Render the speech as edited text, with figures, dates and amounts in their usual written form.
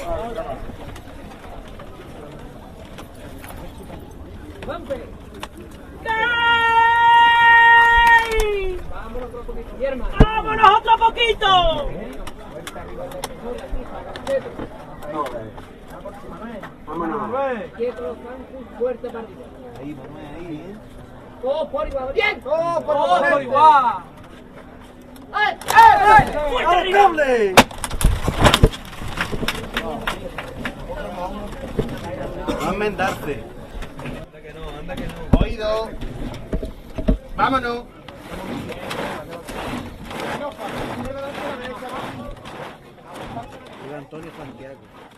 ¡Vámonos otro poquito! Vámonos. Quieto, fuerte partido. Ahí, Manuel, ahí, ¿eh? ¡Oh, por igual! ¡Bien! ¡Oh, ¡Por igual! ¡Ay! ¡Fuerte arriba! ¡Doble! No enmendarse. Anda que no. Oído. Vámonos. Antonio Santiago.